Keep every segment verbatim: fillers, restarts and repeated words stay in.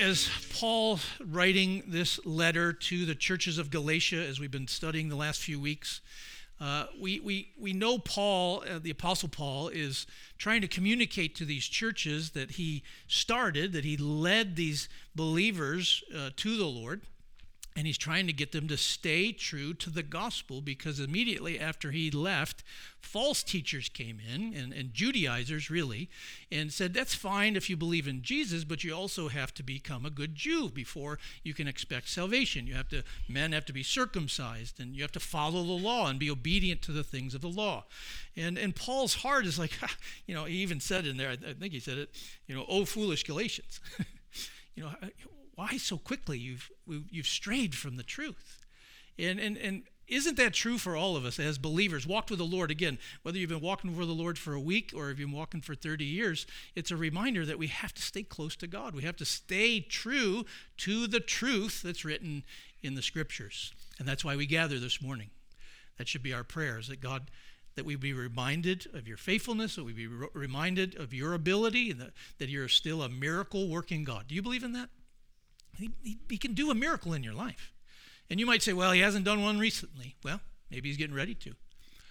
as Paul writing this letter to the churches of Galatia, as we've been studying the last few weeks, uh, we, we, we know Paul, uh, the Apostle Paul, is trying to communicate to these churches that he started, that he led these believers uh, to the Lord. And he's trying to get them to stay true to the gospel, because immediately after he left, false teachers came in, and, and Judaizers really, and said, that's fine if you believe in Jesus, but you also have to become a good Jew before you can expect salvation. You have to, men have to be circumcised, and you have to follow the law and be obedient to the things of the law. And and Paul's heart is like, you know, he even said in there, I, I think he said it, you know, oh, foolish Galatians. you know, why so quickly you've you've strayed from the truth? And and and isn't that true for all of us as believers? Walked with the Lord, again, whether you've been walking with the Lord for a week or if you've been walking for thirty years, it's a reminder that we have to stay close to God. We have to stay true to the truth that's written in the Scriptures. And that's why we gather this morning. That should be our prayers, that God, that we be reminded of your faithfulness, that we be re- reminded of your ability, and that, that you're still a miracle-working God. Do you believe in that? He, he, he can do a miracle in your life. And you might say, well, he hasn't done one recently. Well, maybe he's getting ready to.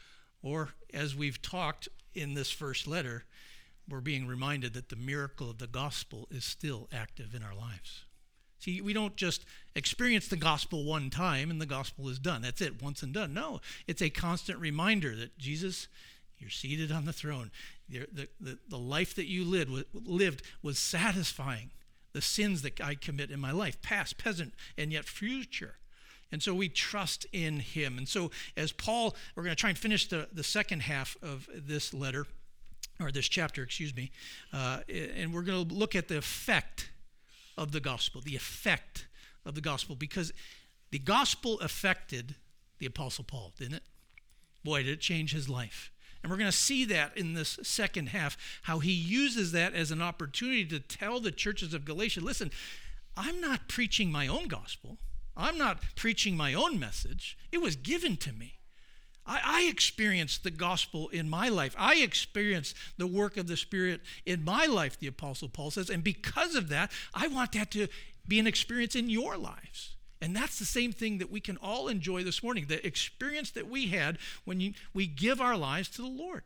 Or, as we've talked in this first letter, we're being reminded that the miracle of the gospel is still active in our lives. See, we don't just experience the gospel one time and the gospel is done. That's it, once and done. No, it's a constant reminder that Jesus, you're seated on the throne. The, the, the, the life that you lived, lived was satisfying the sins that I commit in my life, past, present, and yet future. And so we trust in him. And so as Paul, we're going to try and finish the, the second half of this letter, or this chapter, excuse me, uh, and we're going to look at the effect of the gospel, the effect of the gospel, because the gospel affected the Apostle Paul, didn't it? Boy, did it change his life. And we're going to see that in this second half, how he uses that as an opportunity to tell the churches of Galatia, listen, I'm not preaching my own gospel. I'm not preaching my own message. It was given to me. I, I experienced the gospel in my life. I experienced the work of the Spirit in my life, the Apostle Paul says. And because of that, I want that to be an experience in your lives. And that's the same thing that we can all enjoy this morning, the experience that we had when you, we give our lives to the Lord.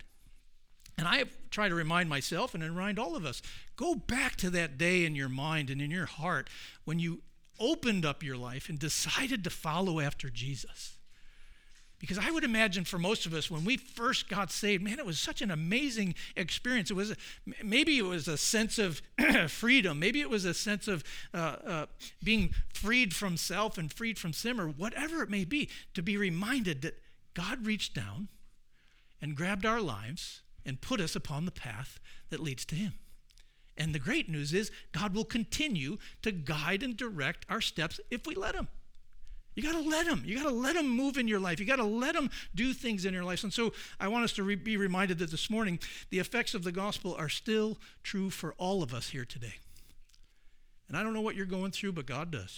And I try to remind myself and remind all of us, go back to that day in your mind and in your heart when you opened up your life and decided to follow after Jesus. Because I would imagine for most of us, when we first got saved, man, it was such an amazing experience. It was maybe it was a sense of freedom. Maybe it was a sense of uh, uh, being freed from self and freed from sin, or whatever it may be, to be reminded that God reached down and grabbed our lives and put us upon the path that leads to him. And the great news is God will continue to guide and direct our steps if we let him. You got to let him. You got to let him move in your life. You got to let him do things in your life. And so I want us to re- be reminded that this morning, the effects of the gospel are still true for all of us here today. And I don't know what you're going through, but God does.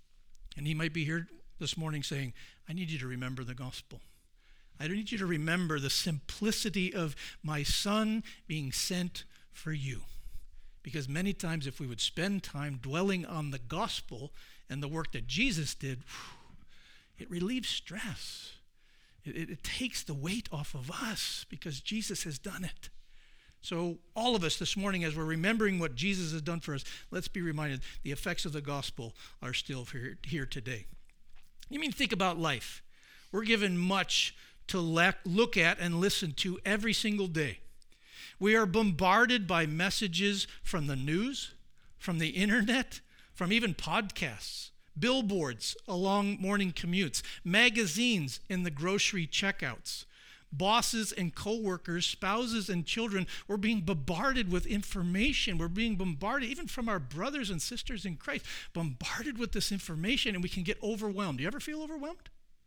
And he might be here this morning saying, I need you to remember the gospel. I need you to remember the simplicity of my son being sent for you. Because many times if we would spend time dwelling on the gospel and the work that Jesus did, whew, it relieves stress. It, it, it takes the weight off of us because Jesus has done it. So all of us this morning, as we're remembering what Jesus has done for us, let's be reminded the effects of the gospel are still here, here today. You mean, think about life. We're given much to le- look at and listen to every single day. We are bombarded by messages from the news, from the internet, from even podcasts, billboards along morning commutes, magazines in the grocery checkouts. Bosses and coworkers, spouses and children, we're being bombarded with information. We're being bombarded, even from our brothers and sisters in Christ, bombarded with this information, and we can get overwhelmed. Do you ever feel overwhelmed?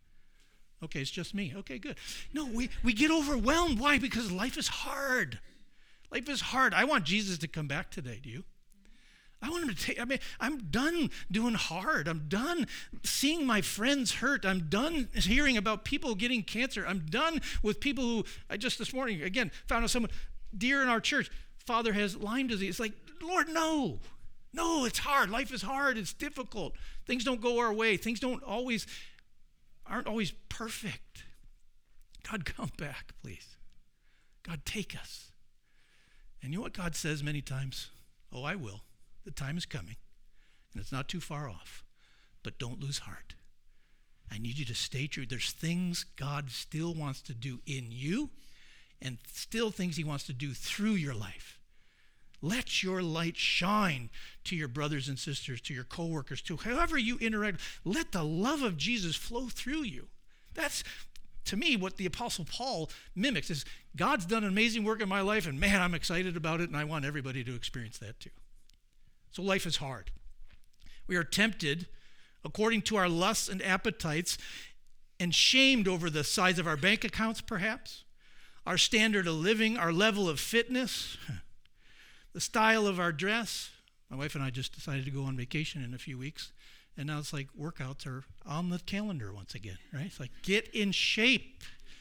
Okay, it's just me. Okay, good. No, we, we get overwhelmed. Why? Because life is hard. Life is hard. I want Jesus to come back today. Do you? I want him to take, I mean, I'm done doing hard. I'm done seeing my friends hurt. I'm done hearing about people getting cancer. I'm done with people who, I just this morning, again, found out someone dear in our church, father has Lyme disease. It's like, Lord, no. No, it's hard. Life is hard. It's difficult. Things don't go our way. Things don't always, aren't always perfect. God, come back, please. God, take us. And you know what God says many times? Oh, I will. The time is coming, and it's not too far off. But don't lose heart. I need you to stay true. There's things God still wants to do in you, and still things he wants to do through your life. Let your light shine to your brothers and sisters, to your coworkers, to whoever you interact with. Let the love of Jesus flow through you. That's, to me, what the Apostle Paul mimics is God's done an amazing work in my life, and man, I'm excited about it, and I want everybody to experience that too. So life is hard. We are tempted according to our lusts and appetites, and shamed over the size of our bank accounts, perhaps, our standard of living, our level of fitness, the style of our dress. My wife and I just decided to go on vacation in a few weeks, and now it's like workouts are on the calendar once again, right? It's like, get in shape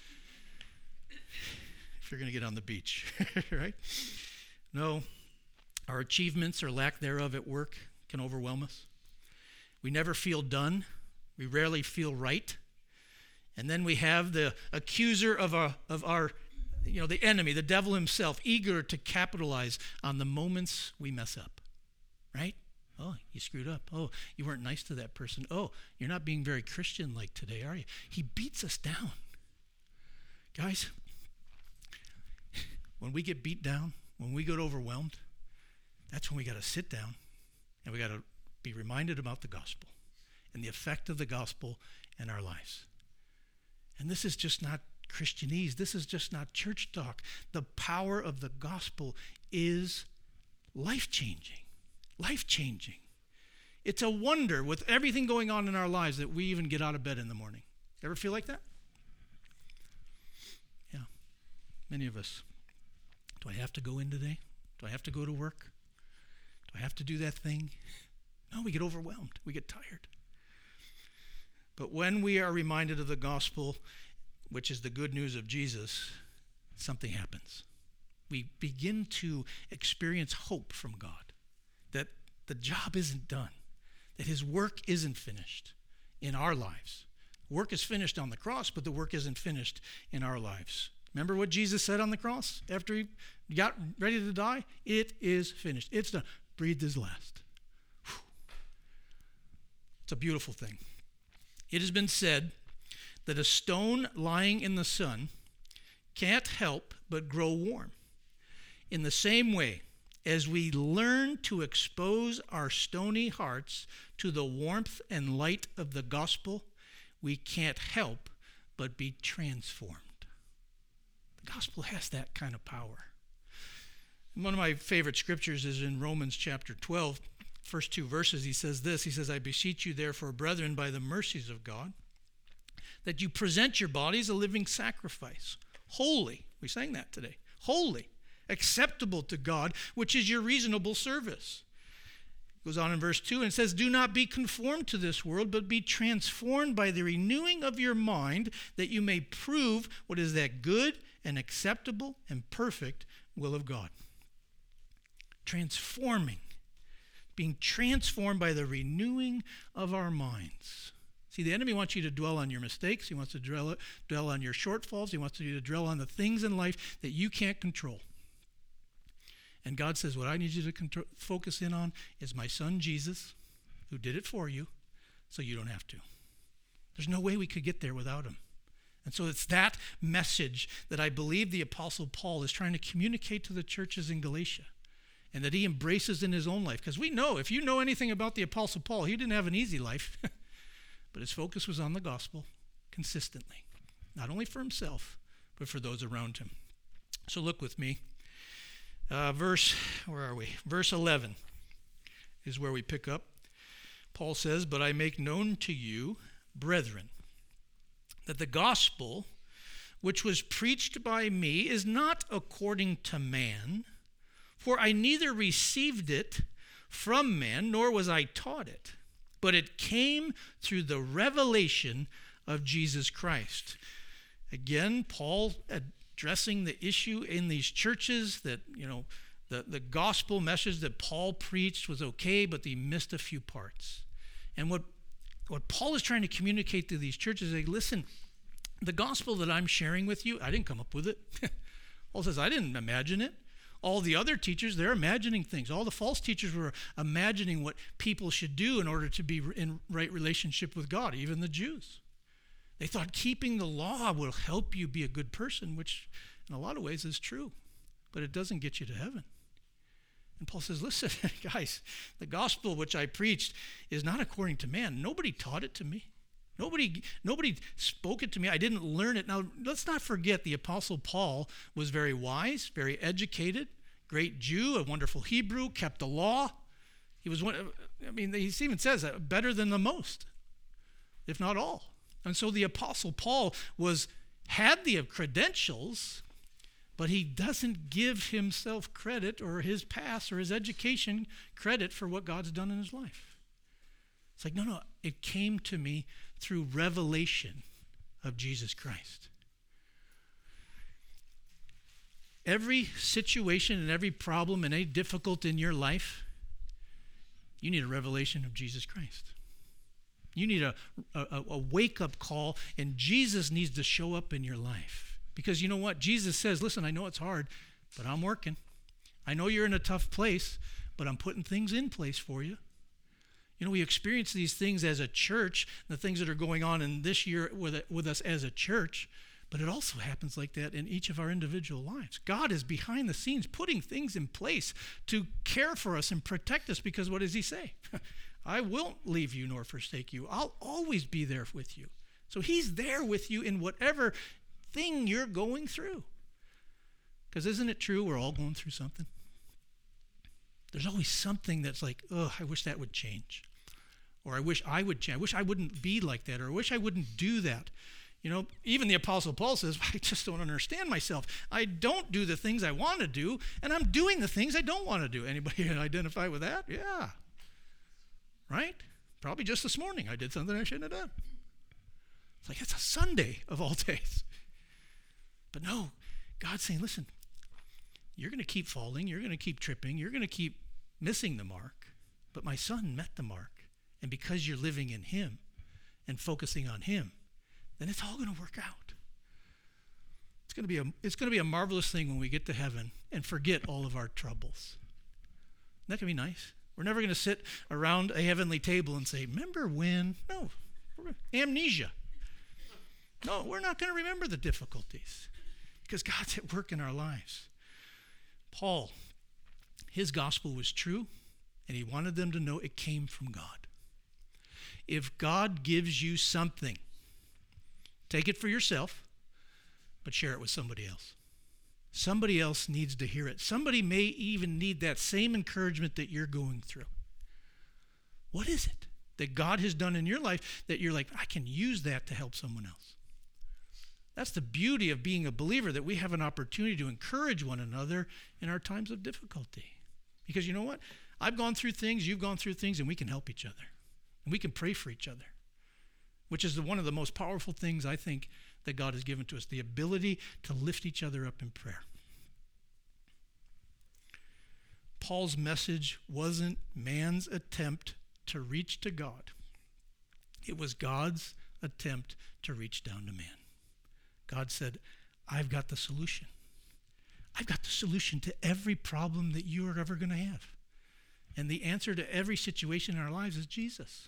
if you're going to get on the beach, right? No, our achievements or lack thereof at work can overwhelm us. We never feel done. We rarely feel right. And then we have the accuser of our, of our, you know, the enemy, the devil himself, eager to capitalize on the moments we mess up, right? Oh, you screwed up. Oh, you weren't nice to that person. Oh, you're not being very Christian-like today, are you? He beats us down. Guys, when we get beat down, when we get overwhelmed, that's when we got to sit down and we got to be reminded about the gospel and the effect of the gospel in our lives. And this is just not Christianese. This is just not church talk. The power of the gospel is life-changing. Life-changing. It's a wonder with everything going on in our lives that we even get out of bed in the morning. Ever feel like that? Yeah, many of us. Do I have to go in today? Do I have to go to work? Do I have to do that thing? No, we get overwhelmed. We get tired. But when we are reminded of the gospel, which is the good news of Jesus, something happens. We begin to experience hope from God, that the job isn't done, that his work isn't finished in our lives. Work is finished on the cross, but the work isn't finished in our lives. Remember what Jesus said on the cross after he got ready to die? It is finished. It's done. Breathed his last. It's a beautiful thing. It has been said that a stone lying in the sun can't help but grow warm. In the same way, as we learn to expose our stony hearts to the warmth and light of the gospel, we can't help but be transformed. The gospel has that kind of power. And one of my favorite scriptures is in Romans chapter twelve. First two verses, he says this. He says, I beseech you therefore, brethren, by the mercies of God, that you present your bodies a living sacrifice, holy. We sang that today. Holy, acceptable to God, which is your reasonable service. It goes on in verse two and says, do not be conformed to this world, but be transformed by the renewing of your mind, that you may prove what is that good and acceptable and perfect will of God. Transforming. Being transformed by the renewing of our minds. See, the enemy wants you to dwell on your mistakes. He wants to dwell, dwell on your shortfalls. He wants you to dwell on the things in life that you can't control. And God says, what I need you to control, focus in on is my son Jesus, who did it for you, so you don't have to. There's no way we could get there without him. And so it's that message that I believe the Apostle Paul is trying to communicate to the churches in Galatia, and that he embraces in his own life. Because we know, if you know anything about the Apostle Paul, he didn't have an easy life. But his focus was on the gospel consistently. Not only for himself, but for those around him. So look with me. Uh, verse, where are we? Verse eleven is where we pick up. Paul says, but I make known to you, brethren, that the gospel which was preached by me is not according to man, for I neither received it from man, nor was I taught it, but it came through the revelation of Jesus Christ. Again, Paul addressing the issue in these churches that, you know, the, the gospel message that Paul preached was okay, but he missed a few parts. And what, what Paul is trying to communicate to these churches is, like, listen, the gospel that I'm sharing with you, I didn't come up with it. Paul says, I didn't imagine it. All the other teachers, they're imagining things. All the false teachers were imagining what people should do in order to be in right relationship with God, even the Jews. They thought keeping the law will help you be a good person, which in a lot of ways is true, but it doesn't get you to heaven. And Paul says, listen, guys, the gospel which I preached is not according to man. Nobody taught it to me. Nobody, nobody spoke it to me. I didn't learn it. Now, let's not forget the Apostle Paul was very wise, very educated, great Jew, a wonderful Hebrew, kept the law. He was one, I mean, he even says that, better than the most, if not all. And so the Apostle Paul was had the credentials, but he doesn't give himself credit or his past or his education credit for what God's done in his life. It's like, no, no, it came to me through revelation of Jesus Christ. Every situation and every problem and any difficult in your life, you need a revelation of Jesus Christ. You need a, a, a wake-up call, and Jesus needs to show up in your life. Because you know what? Jesus says, listen, I know it's hard, but I'm working. I know you're in a tough place, but I'm putting things in place for you. You know, we experience these things as a church, the things that are going on in this year with, with us as a church, but it also happens like that in each of our individual lives. God is behind the scenes putting things in place to care for us and protect us, because what does he say? I won't leave you nor forsake you. I'll always be there with you. So he's there with you in whatever thing you're going through. Because isn't it true we're all going through something? There's always something that's like, oh, I wish that would change. Or I wish I would change. I wish I wouldn't be like that. Or I wish I wouldn't do that. You know, even the Apostle Paul says, I just don't understand myself. I don't do the things I want to do, and I'm doing the things I don't want to do. Anybody identify with that? Yeah. Right? Probably just this morning I did something I shouldn't have done. It's like, it's a Sunday of all days. But no, God's saying, listen, you're going to keep falling. You're going to keep tripping. You're going to keep missing the mark. But my son met the mark. And because you're living in him and focusing on him, then it's all going to work out. It's going to be a, it's going to be a marvelous thing when we get to heaven and forget all of our troubles. Isn't that going to be nice? We're never going to sit around a heavenly table and say, remember when? No, amnesia. No, we're not going to remember the difficulties because God's at work in our lives. Paul, his gospel was true, and he wanted them to know it came from God. If God gives you something, take it for yourself, but share it with somebody else. Somebody else needs to hear it. Somebody may even need that same encouragement that you're going through. What is it that God has done in your life that you're like, I can use that to help someone else? That's the beauty of being a believer, that we have an opportunity to encourage one another in our times of difficulty. Because you know what? I've gone through things, you've gone through things, and we can help each other. And we can pray for each other, which is the, one of the most powerful things I think that God has given to us, the ability to lift each other up in prayer. Paul's message wasn't man's attempt to reach to God. It was God's attempt to reach down to man. God said, I've got the solution. I've got the solution to every problem that you are ever going to have. And the answer to every situation in our lives is Jesus.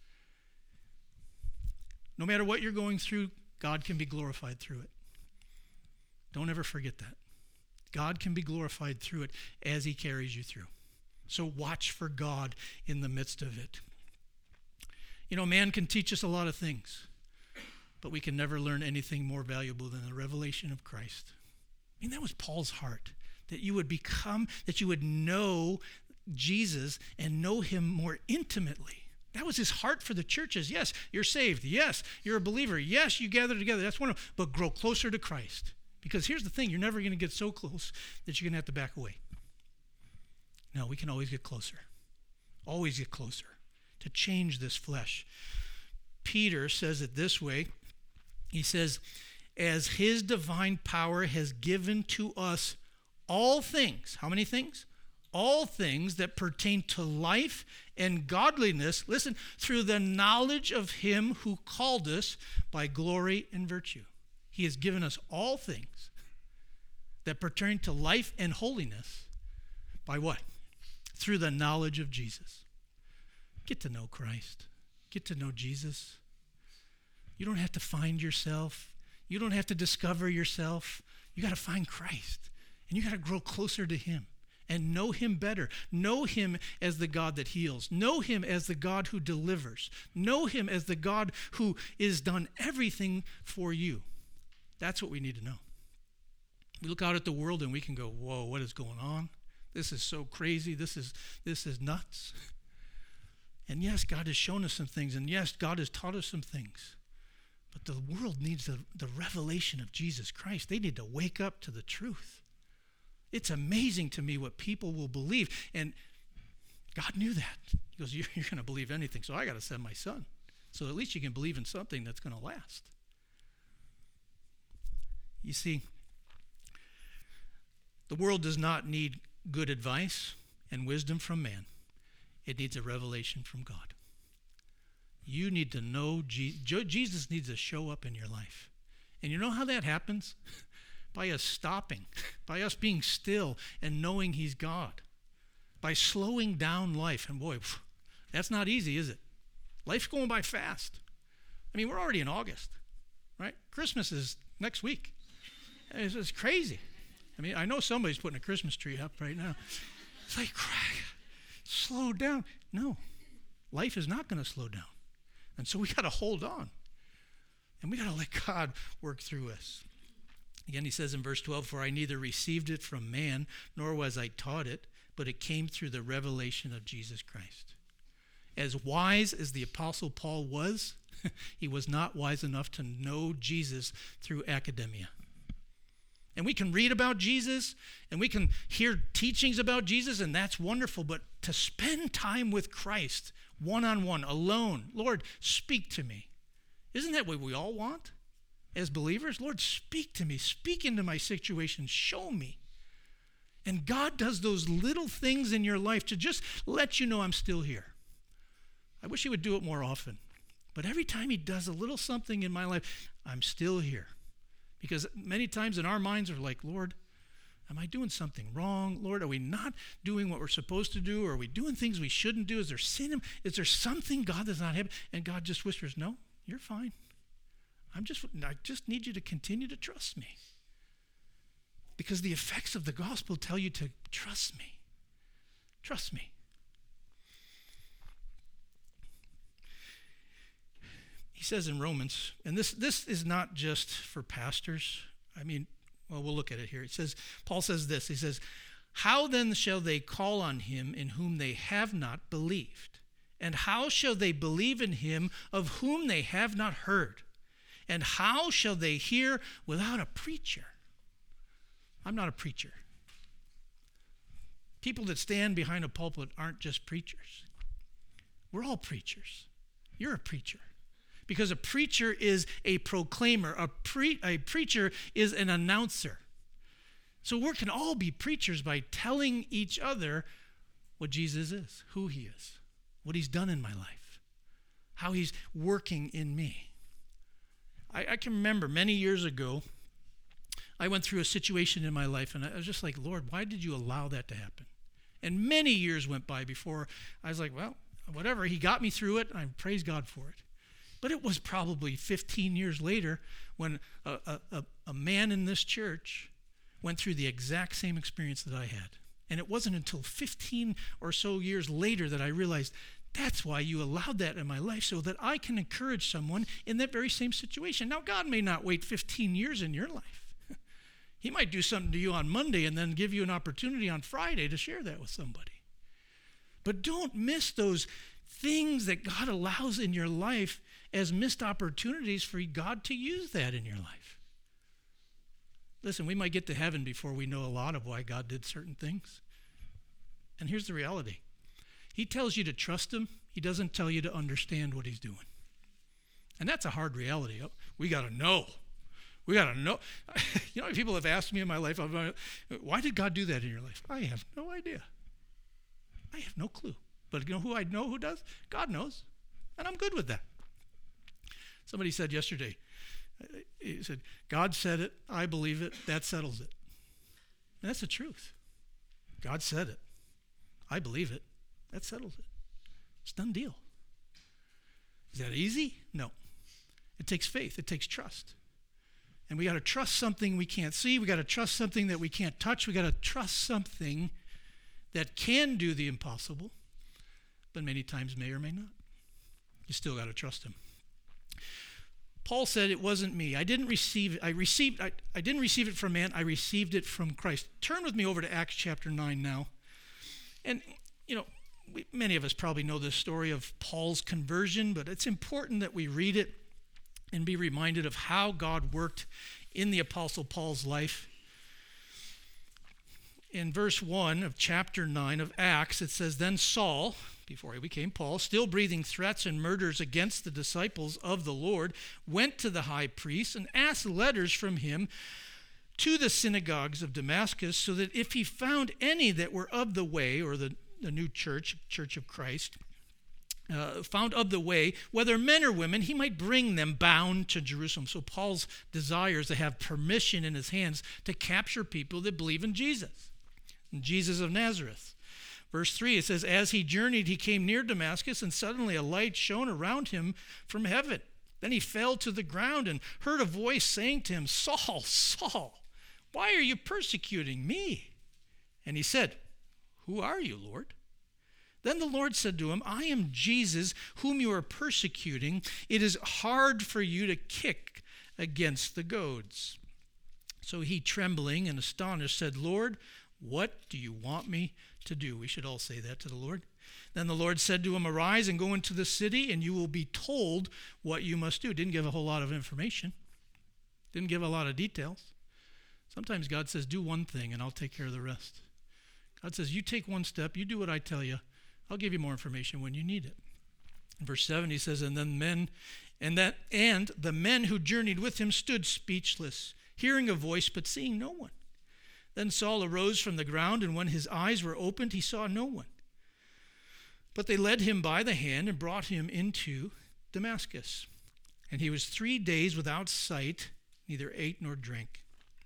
No matter what you're going through, God can be glorified through it. Don't ever forget that. God can be glorified through it as he carries you through. So watch for God in the midst of it. You know, man can teach us a lot of things, but we can never learn anything more valuable than the revelation of Christ. I mean, that was Paul's heart, that you would become, that you would know Jesus and know him more intimately. That was his heart for the churches. Yes, you're saved. Yes, you're a believer. Yes, you gather together. That's wonderful. But grow closer to Christ. Because here's the thing, you're never going to get so close that you're going to have to back away. No, we can always get closer. Always get closer to change this flesh. Peter says it this way. He says, as his divine power has given to us all things. How many things? all things that pertain to life and godliness, listen, through the knowledge of him who called us by glory and virtue. He has given us all things that pertain to life and holiness by what? Through the knowledge of Jesus. Get to know Christ. Get to know Jesus. You don't have to find yourself. You don't have to discover yourself. You got to find Christ. And you got to grow closer to him and know him better. Know him as the God that heals. Know him as the God who delivers. Know him as the God who is done everything for you. That's what we need to know. We look out at the world and we can go, whoa, what is going on? This is so crazy. This is this is nuts. And yes, God has shown us some things. And yes, God has taught us some things. But the world needs the, the revelation of Jesus Christ. They need to wake up to the truth. It's amazing to me what people will believe. And God knew that. He goes, you're, you're going to believe anything, so I got to send my son. So at least you can believe in something that's going to last. You see, the world does not need good advice and wisdom from man. It needs a revelation from God. You need to know Jesus. Jesus needs to show up in your life. And you know how that happens? By us stopping, by us being still and knowing he's God. By slowing down life. And boy, that's not easy, is it? Life's going by fast. I mean, we're already in August, right? Christmas is next week. It's, it's crazy. I mean, I know somebody's putting a Christmas tree up right now. It's like, crack, slow down. No, life is not going to slow down. And so we got to hold on. And we got to let God work through us. Again, he says in verse twelve, for I neither received it from man, nor was I taught it, but it came through the revelation of Jesus Christ. As wise as the Apostle Paul was, he was not wise enough to know Jesus through academia. And we can read about Jesus, and we can hear teachings about Jesus, and that's wonderful. But to spend time with Christ, one-on-one, alone, Lord, speak to me. Isn't that what we all want as believers? Lord, speak to me. Speak into my situation. Show me. And God does those little things in your life to just let you know I'm still here. I wish he would do it more often. But every time he does a little something in my life, I'm still here. Because many times in our minds are like, Lord, am I doing something wrong? Lord, are we not doing what we're supposed to do? Are we doing things we shouldn't do? Is there sin? Is there something God does not have? And God just whispers, no, you're fine. I'm just, I just need you to continue to trust me. Because the effects of the gospel tell you to trust me. Trust me. He says in Romans, and this, this is not just for pastors. I mean, well, we'll look at it here. It says, Paul says this. He says, how then shall they call on him in whom they have not believed? And how shall they believe in him of whom they have not heard? And how shall they hear without a preacher? I'm not a preacher. People that stand behind a pulpit aren't just preachers. We're all preachers. You're a preacher. Because a preacher is a proclaimer. A, pre- a preacher is an announcer. So we can all be preachers by telling each other what Jesus is, who he is, what he's done in my life, how he's working in me. I, I can remember many years ago, I went through a situation in my life, and I was just like, Lord, why did you allow that to happen? And many years went by before I was like, well, whatever. He got me through it. I praise God for it. But it was probably fifteen years later when a, a, a man in this church went through the exact same experience that I had. And it wasn't until fifteen or so years later that I realized that's why you allowed that in my life, so that I can encourage someone in that very same situation. Now, God may not wait fifteen years in your life. He might do something to you on Monday and then give you an opportunity on Friday to share that with somebody. But don't miss those things that God allows in your life as missed opportunities for God to use that in your life. Listen, we might get to heaven before we know a lot of why God did certain things. And here's the reality. He tells you to trust him. He doesn't tell you to understand what he's doing. And that's a hard reality. We got to know. We got to know. You know, people have asked me in my life, why did God do that in your life? I have no idea. I have no clue. But you know who I know who does? God knows. And I'm good with that. Somebody said yesterday, he said, God said it, I believe it, that settles it. And that's the truth. God said it. I believe it. That settles it. It's a done deal. Is that easy? No. It takes faith. It takes trust. And we got to trust something we can't see. We got to trust something that we can't touch. We got to trust something that can do the impossible, but many times may or may not. You still got to trust him. Paul said, it wasn't me. I didn't receive it. I received I, I didn't receive it from man. I received it from Christ. Turn with me over to Acts chapter nine now. And, you know, we, many of us probably know this story of Paul's conversion, but it's important that we read it and be reminded of how God worked in the Apostle Paul's life. In verse one of chapter nine of Acts, it says, then Saul, before he became Paul, still breathing threats and murders against the disciples of the Lord, went to the high priest and asked letters from him to the synagogues of Damascus, so that if he found any that were of the way, or the, the new church, Church of Christ, uh, found of the way, whether men or women, he might bring them bound to Jerusalem. So Paul's desire is to have permission in his hands to capture people that believe in Jesus, in Jesus of Nazareth. Verse three, it says, as he journeyed, he came near Damascus, and suddenly a light shone around him from heaven. Then he fell to the ground and heard a voice saying to him, Saul, Saul, why are you persecuting me? And he said, who are you, Lord? Then the Lord said to him, I am Jesus, whom you are persecuting. It is hard for you to kick against the goads. So he, trembling and astonished, said, Lord, what do you want me to do? We should all say that to the Lord. Then the Lord said to him, arise and go into the city, and you will be told what you must do. Didn't give a whole lot of information. Didn't give a lot of details. Sometimes God says, do one thing, and I'll take care of the rest. God says, you take one step, you do what I tell you. I'll give you more information when you need it. In verse seven, he says, and then men, and that, and the men who journeyed with him stood speechless, hearing a voice, but seeing no one. Then Saul arose from the ground, and when his eyes were opened, he saw no one. But they led him by the hand and brought him into Damascus. And he was three days without sight, neither ate nor drank.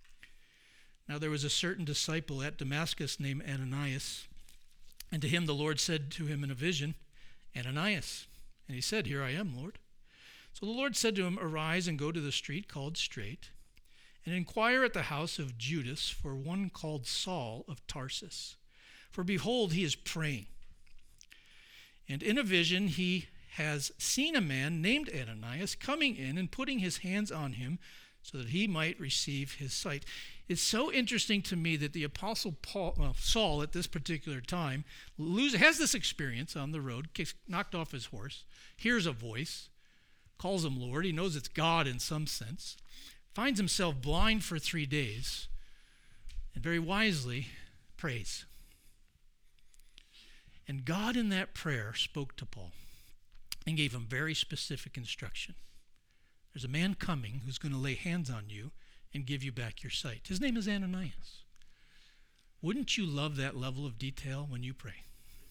Now there was a certain disciple at Damascus named Ananias. And to him the Lord said to him in a vision, Ananias. And he said, here I am, Lord. So the Lord said to him, arise and go to the street called Straight, and inquire at the house of Judas for one called Saul of Tarsus. For behold, he is praying. And in a vision he has seen a man named Ananias coming in and putting his hands on him so that he might receive his sight. It's so interesting to me that the Apostle Paul, well, Saul at this particular time lose, has this experience on the road, gets knocked off his horse, hears a voice, calls him Lord. He knows it's God in some sense. Finds himself blind for three days, and very wisely prays. And God in that prayer spoke to Paul and gave him very specific instruction. There's a man coming who's going to lay hands on you and give you back your sight. His name is Ananias. Wouldn't you love that level of detail when you pray?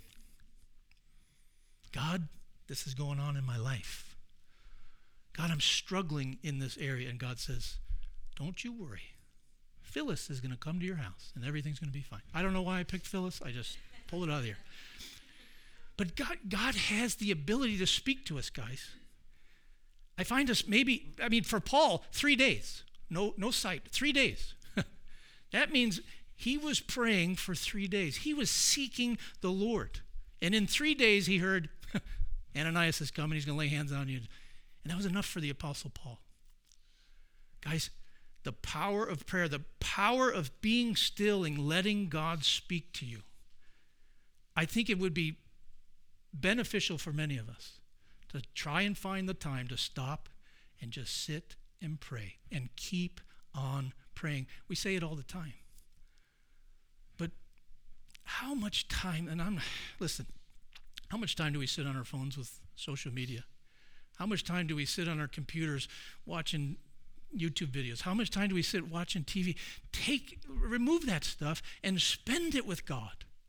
God, this is going on in my life. God, I'm struggling in this area. And God says, don't you worry. Phyllis is going to come to your house and everything's going to be fine. I don't know why I picked Phyllis. I just pulled it out of the air. But God, God has the ability to speak to us, guys. I find us maybe, I mean, for Paul, three days. No, no sight. Three days. That means he was praying for three days. He was seeking the Lord. And in three days he heard, Ananias is coming. He's going to lay hands on you. And that was enough for the Apostle Paul. Guys, the power of prayer, the power of being still and letting God speak to you. I think it would be beneficial for many of us to try and find the time to stop and just sit and pray and keep on praying. We say it all the time. But how much time, and I'm, listen, how much time do we sit on our phones with social media? How much time do we sit on our computers watching YouTube videos? How much time do we sit watching T V? Take, remove that stuff and spend it with God.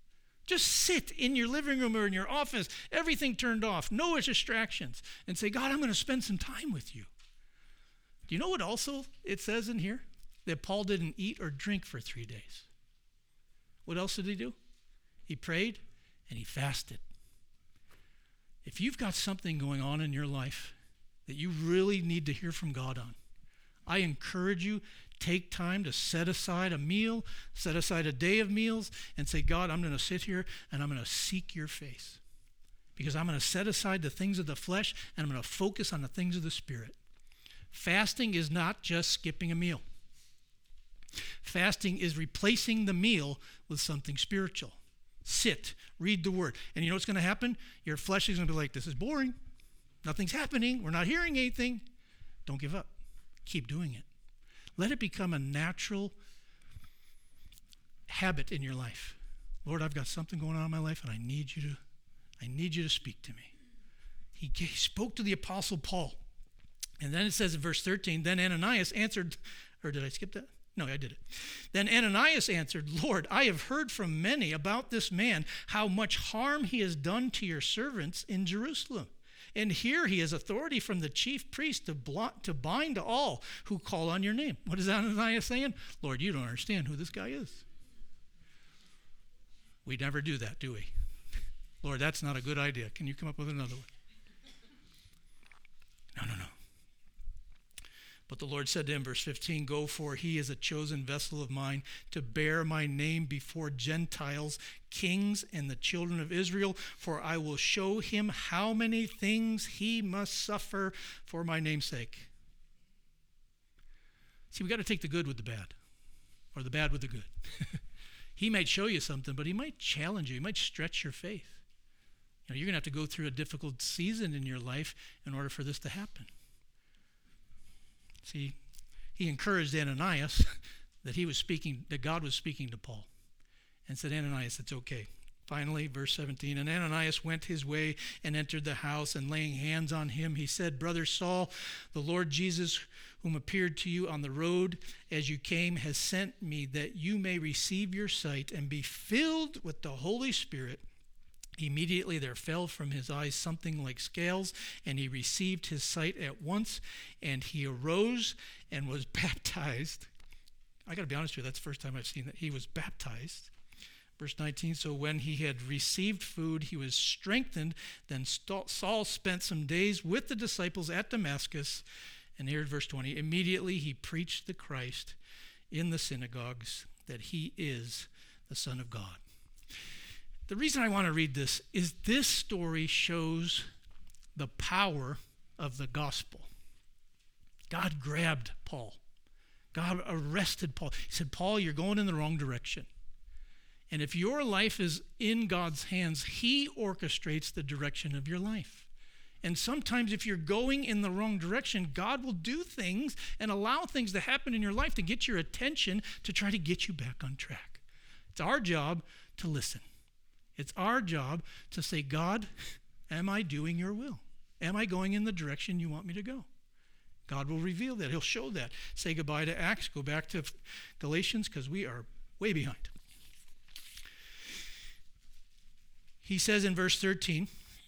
Just sit in your living room or in your office, everything turned off, no distractions, and say, God, I'm going to spend some time with you. Do you know what also it says in here? That Paul didn't eat or drink for three days. What else did he do? He prayed and he fasted. If you've got something going on in your life that you really need to hear from God on, I encourage you, take time to set aside a meal, set aside a day of meals, and say, God, I'm going to sit here and I'm going to seek your face. Because I'm going to set aside the things of the flesh and I'm going to focus on the things of the Spirit. Fasting is not just skipping a meal. Fasting is replacing the meal with something spiritual. Sit, read the word. And you know what's going to happen? Your flesh is going to be like, this is boring. Nothing's happening. We're not hearing anything. Don't give up. Keep doing it. Let it become a natural habit in your life. Lord, I've got something going on in my life and I need you to, I need you to speak to me. He, he spoke to the Apostle Paul. And then it says in verse thirteen, then Ananias answered, or did I skip that? No, I did it. Then Ananias answered, Lord, I have heard from many about this man, how much harm he has done to your servants in Jerusalem. And here he has authority from the chief priest to, blot, to bind all who call on your name. What is Ananias saying? Lord, you don't understand who this guy is. We never do that, do we? Lord, that's not a good idea. Can you come up with another one? No, no, no. But the Lord said to him, verse fifteen, go, for he is a chosen vessel of mine to bear my name before Gentiles, kings, and the children of Israel, for I will show him how many things he must suffer for my name's sake. See, we got to take the good with the bad, or the bad with the good. He might show you something, but he might challenge you. He might stretch your faith. You know, you're going to have to go through a difficult season in your life in order for this to happen. See, he encouraged Ananias that he was speaking, that God was speaking to Paul, and said, Ananias, it's okay. Finally, verse seventeen, and Ananias went his way and entered the house, and laying hands on him, he said, Brother Saul, the Lord Jesus, whom appeared to you on the road as you came, has sent me that you may receive your sight and be filled with the Holy Spirit. Immediately there fell from his eyes something like scales, and he received his sight at once, and he arose and was baptized. I got to be honest with you, that's the first time I've seen that. He was baptized. Verse nineteen, so when he had received food, he was strengthened. Then Saul spent some days with the disciples at Damascus. And here at verse twenty, immediately he preached the Christ in the synagogues, that he is the Son of God. The reason I want to read this is this story shows the power of the gospel. God grabbed Paul. God arrested Paul. He said, Paul, you're going in the wrong direction. And if your life is in God's hands, he orchestrates the direction of your life. And sometimes if you're going in the wrong direction, God will do things and allow things to happen in your life to get your attention, to try to get you back on track. It's our job to listen. It's our job to say, God, am I doing your will? Am I going in the direction you want me to go? God will reveal that. He'll show that. Say goodbye to Acts. Go back to Galatians, because we are way behind. He says in verse thirteen,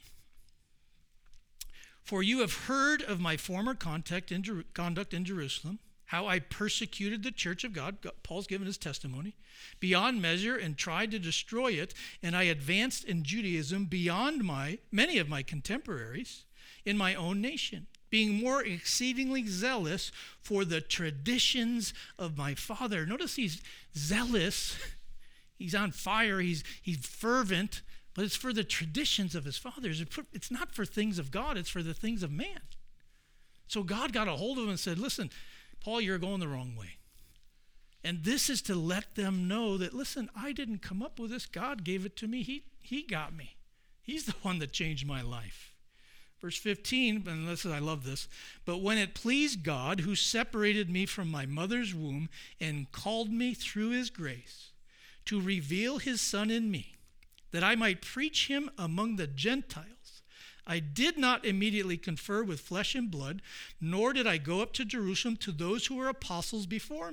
for you have heard of my former conduct in, Jer- conduct in Jerusalem, how I persecuted the church of God. Paul's given his testimony beyond measure and tried to destroy it. And I advanced in Judaism beyond my many of my contemporaries in my own nation, being more exceedingly zealous for the traditions of my father. Notice he's zealous. He's on fire. He's, he's fervent, but it's for the traditions of his fathers. It's not for things of God. It's for the things of man. So God got a hold of him and said, listen, Paul, you're going the wrong way. And this is to let them know that, listen, I didn't come up with this. God gave it to me. He, he got me. He's the one that changed my life. Verse fifteen, and listen, I love this. But when it pleased God, who separated me from my mother's womb and called me through his grace to reveal his Son in me, that I might preach him among the Gentiles, I did not immediately confer with flesh and blood, nor did I go up to Jerusalem to those who were apostles before me,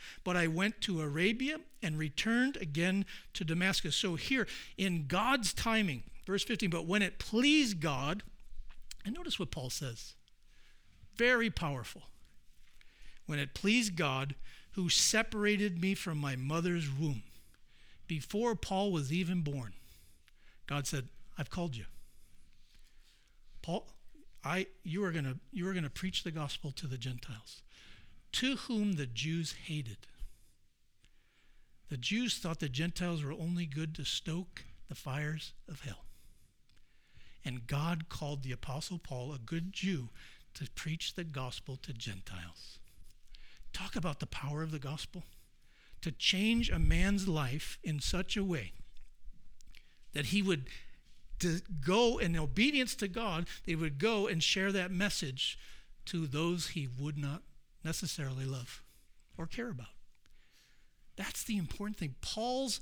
But I went to Arabia and returned again to Damascus. So here, in God's timing, verse fifteen, but when it pleased God, and notice what Paul says, very powerful. When it pleased God, who separated me from my mother's womb. Before Paul was even born, God said, I've called you. Paul, I, you are going to you are going to preach the gospel to the Gentiles, to whom the Jews hated. The Jews thought the Gentiles were only good to stoke the fires of hell. And God called the Apostle Paul, a good Jew, to preach the gospel to Gentiles. Talk about the power of the gospel. To change a man's life in such a way that he would to go in obedience to God, they would go and share that message to those he would not necessarily love or care about. That's the important thing. Paul's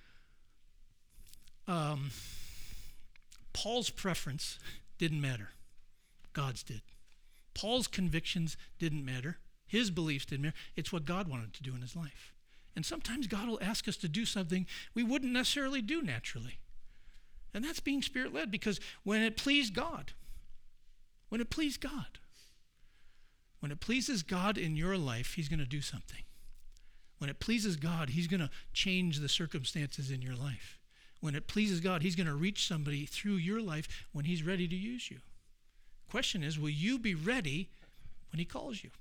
um, Paul's preference didn't matter. God's did. Paul's convictions didn't matter. His beliefs didn't matter. It's what God wanted to do in his life. And sometimes God will ask us to do something we wouldn't necessarily do naturally. And that's being Spirit-led, because when it pleased God, when it pleased God, when it pleases God in your life, he's going to do something. When it pleases God, he's going to change the circumstances in your life. When it pleases God, he's going to reach somebody through your life when he's ready to use you. Question is, will you be ready when he calls you?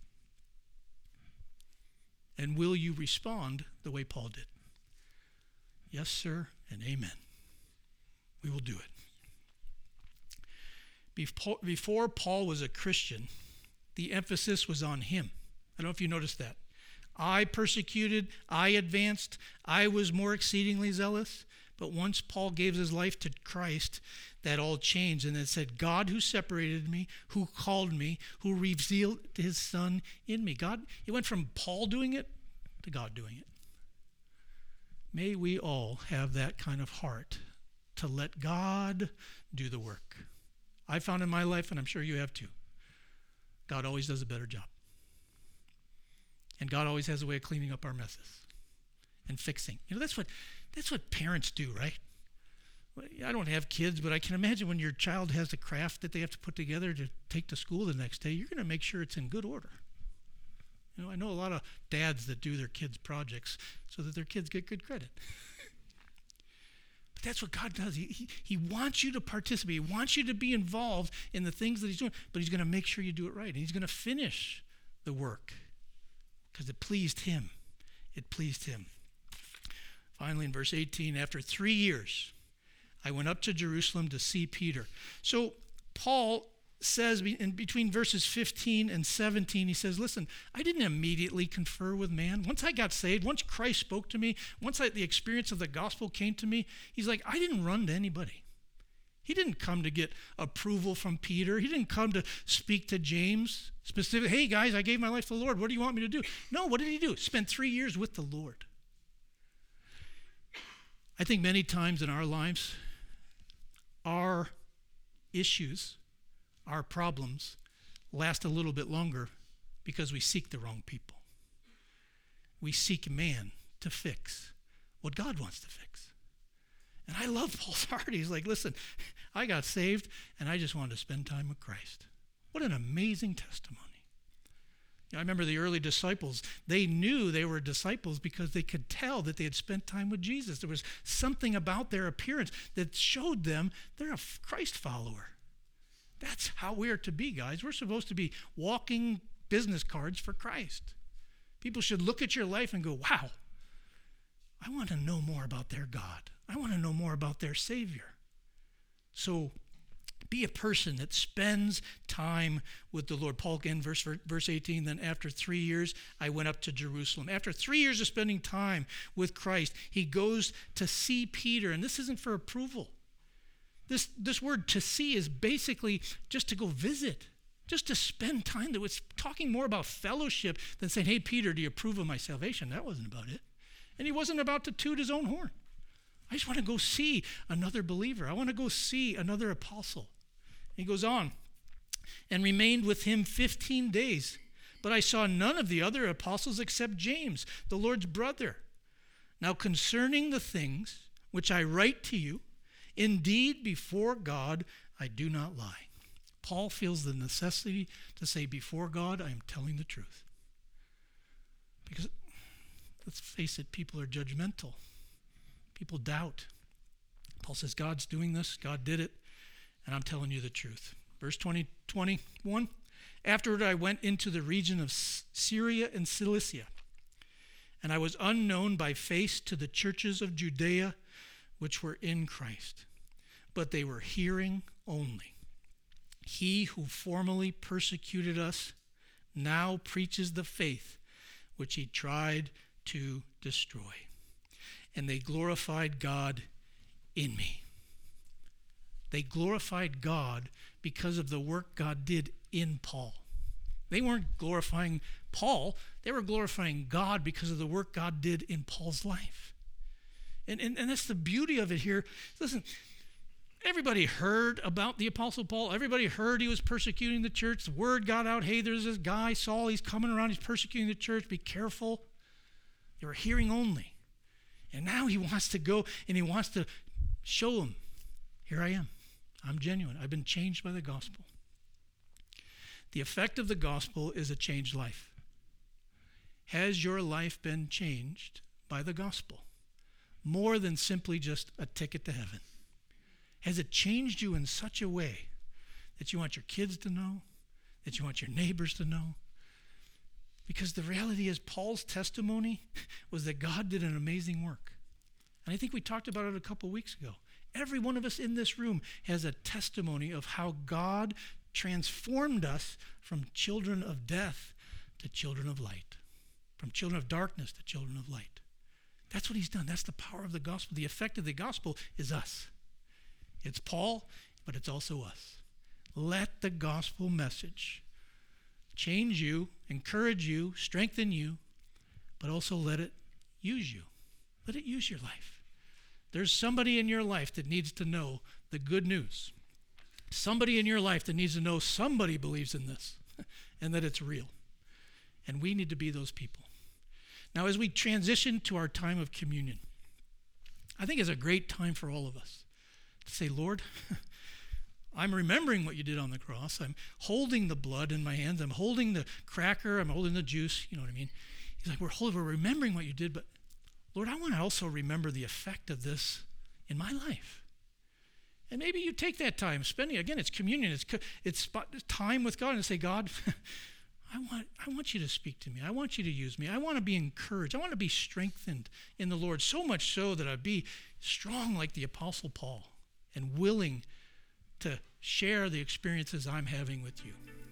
And will you respond the way Paul did? Yes, sir, and amen. We will do it. Before, before Paul was a Christian, the emphasis was on him. I don't know if you noticed that. I persecuted, I advanced, I was more exceedingly zealous. But once Paul gave his life to Christ, that all changed. And it said, God who separated me, who called me, who revealed his son in me. God, it went from Paul doing it to God doing it. May we all have that kind of heart to let God do the work. I found in my life, and I'm sure you have too, God always does a better job. And God always has a way of cleaning up our messes and fixing. You know, that's what that's what parents do, right? I don't have kids, but I can imagine when your child has a craft that they have to put together to take to school the next day, you're going to make sure it's in good order. You know, I know a lot of dads that do their kids' projects so that their kids get good credit. But that's what God does. He, he, he wants you to participate. He wants you to be involved in the things that he's doing, but he's going to make sure you do it right. And he's going to finish the work because it pleased him. It pleased him. Finally, in verse eighteen, after three years, I went up to Jerusalem to see Peter. So Paul says in between verses fifteen and seventeen, he says, listen, I didn't immediately confer with man. Once I got saved, once Christ spoke to me, once I, the experience of the gospel came to me, he's like, I didn't run to anybody. He didn't come to get approval from Peter. He didn't come to speak to James specifically. Hey, guys, I gave my life to the Lord. What do you want me to do? No, what did he do? Spend three years with the Lord. I think many times in our lives, our issues, our problems last a little bit longer because we seek the wrong people. We seek man to fix what God wants to fix. And I love Paul's heart. He's like, listen, I got saved and I just wanted to spend time with Christ. What an amazing testimony. I remember the early disciples, they knew they were disciples because they could tell that they had spent time with Jesus. There was something about their appearance that showed them they're a Christ follower. That's how we're to be, guys. We're supposed to be walking business cards for Christ. People should look at your life and go, wow, I want to know more about their God. I want to know more about their Savior. So be a person that spends time with the Lord. Paul, again, verse, verse eighteen, then after three years, I went up to Jerusalem. After three years of spending time with Christ, he goes to see Peter. And this isn't for approval. This, this word to see is basically just to go visit, just to spend time. It's talking more about fellowship than saying, hey, Peter, do you approve of my salvation? That wasn't about it. And he wasn't about to toot his own horn. I just want to go see another believer. I want to go see another apostle. He goes on, and remained with him fifteen days. But I saw none of the other apostles except James, the Lord's brother. Now concerning the things which I write to you, indeed before God I do not lie. Paul feels the necessity to say, before God I am telling the truth. Because, let's face it, people are judgmental. People doubt. Paul says, God's doing this, God did it, and I'm telling you the truth. Verse twenty, twenty-one, afterward I went into the region of Syria and Cilicia, and I was unknown by face to the churches of Judea which were in Christ, but they were hearing only. He who formerly persecuted us now preaches the faith which he tried to destroy. And they glorified God in me. They glorified God because of the work God did in Paul. They weren't glorifying Paul. They were glorifying God because of the work God did in Paul's life. And, and, and that's the beauty of it here. Listen, everybody heard about the Apostle Paul. Everybody heard he was persecuting the church. The word got out, hey, there's this guy, Saul, he's coming around, he's persecuting the church. Be careful. They were hearing only. And now he wants to go and he wants to show them, here I am. I'm genuine. I've been changed by the gospel. The effect of the gospel is a changed life. Has your life been changed by the gospel? More than simply just a ticket to heaven. Has it changed you in such a way that you want your kids to know, that you want your neighbors to know? Because the reality is Paul's testimony was that God did an amazing work. And I think we talked about it a couple weeks ago. Every one of us in this room has a testimony of how God transformed us from children of death to children of light, from children of darkness to children of light. That's what he's done. That's the power of the gospel. The effect of the gospel is us. It's Paul, but it's also us. Let the gospel message change you, encourage you, strengthen you, but also let it use you. Let it use your life. There's somebody in your life that needs to know the good news. Somebody in your life that needs to know somebody believes in this and that it's real. And we need to be those people. Now, as we transition to our time of communion, I think it's a great time for all of us to say, Lord, I'm remembering what you did on the cross. I'm holding the blood in my hands. I'm holding the cracker. I'm holding the juice. You know what I mean? He's like, we're holding, we're remembering what you did, but Lord, I want to also remember the effect of this in my life. And maybe you take that time, spending, again, it's communion, it's it's time with God, and say, God, I want I want you to speak to me. I want you to use me. I want to be encouraged. I want to be strengthened in the Lord, so much so that I'd be strong like the Apostle Paul and willing to share the experiences I'm having with you.